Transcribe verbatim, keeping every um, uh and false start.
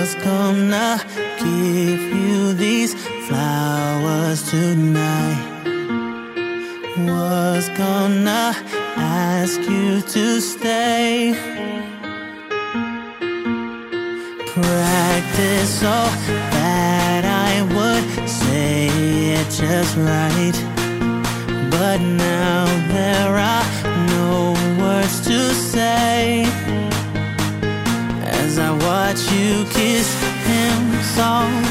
was gonna give you these flowers tonight. Was gonna ask you to stay. Practice so that I would say it just right. But now there are no words to say as I watch you kiss him soft.